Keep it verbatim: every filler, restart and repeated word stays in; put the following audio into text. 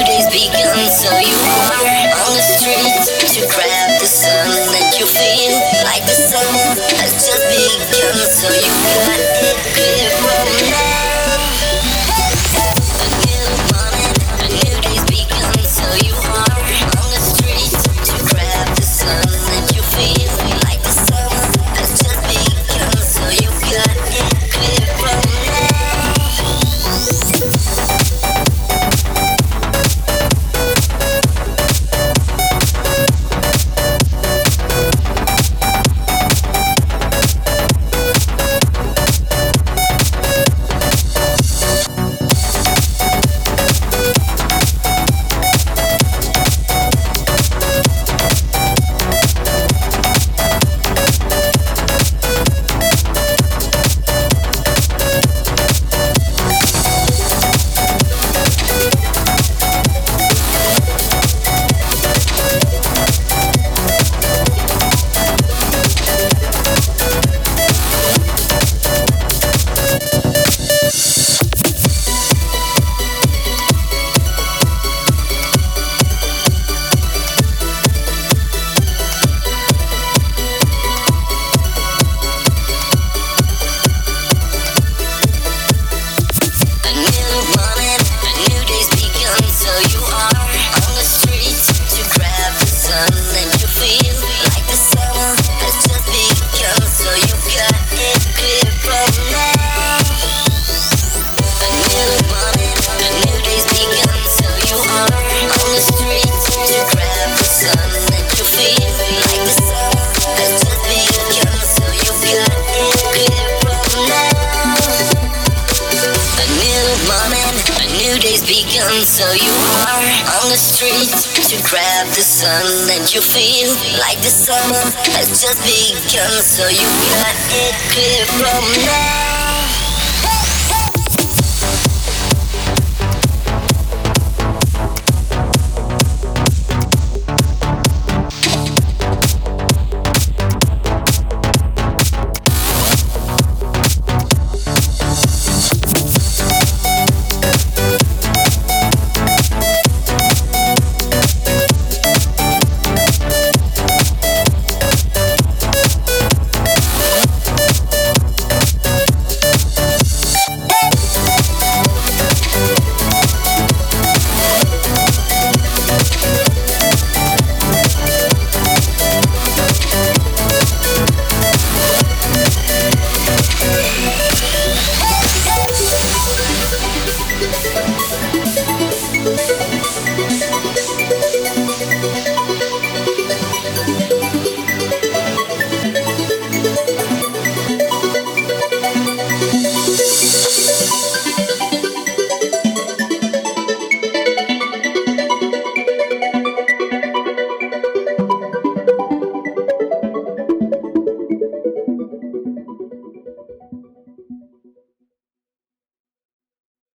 day's begun, so you are on the streets to grab the sun that you feel like the summer has just begun, so you got it clear from now. A new morning, a new day's begun, so you are on the streets to grab the sun that you feel like the summer has just begun, so you got it clear from now. Begun, so you are on the streets to grab the sun that you feel like the summer has just begun, so you got it clear from now.